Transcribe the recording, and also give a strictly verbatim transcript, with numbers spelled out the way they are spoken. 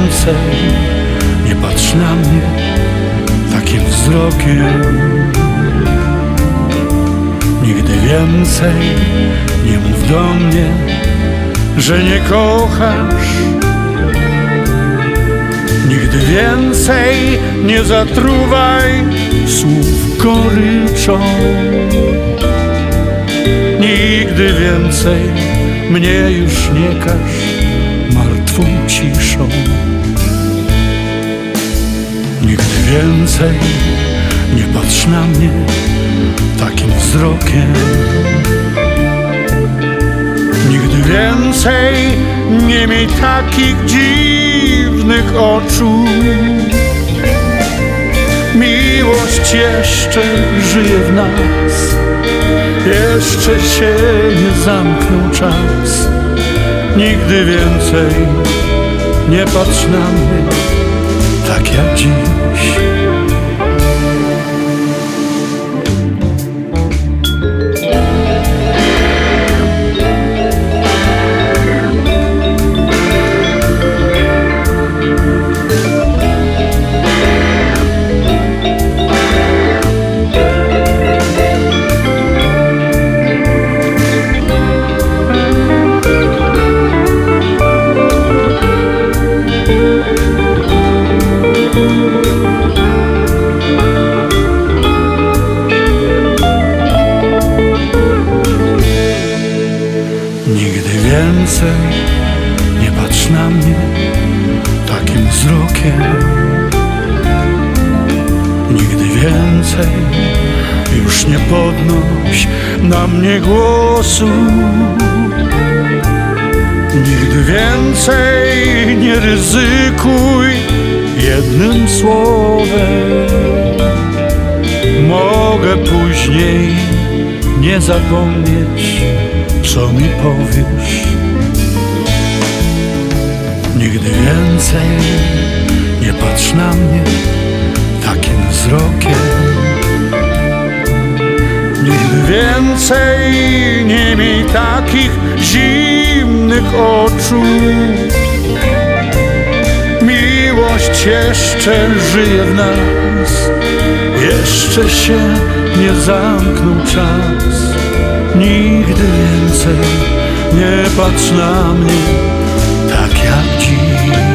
więcej nie patrz na mnie takim wzrokiem. Nigdy więcej nie mów do mnie, że nie kochasz. Nigdy więcej nie zatruwaj słów goryczą. Nigdy więcej mnie już nie każ martwą ciszą. Nigdy więcej nie patrz na mnie takim wzrokiem. Nigdy więcej nie miej takich dziwnych oczu. Miłość jeszcze żyje w nas, jeszcze się nie zamknął czas. Nigdy więcej nie patrz na mnie tak jak dziś. Nigdy więcej nie patrz na mnie takim wzrokiem. Nigdy więcej już nie podnoś na mnie głosu. Nigdy więcej nie ryzykuj jednym słowem. Mogę później nie zapomnieć, co mi powiesz. Nigdy więcej nie patrz na mnie takim wzrokiem. Nigdy więcej nie miej takich zimnych oczu. Miłość jeszcze żyje w nas, jeszcze się nie zamknął czas. Nigdy więcej nie patrz na mnie tak jak dziś.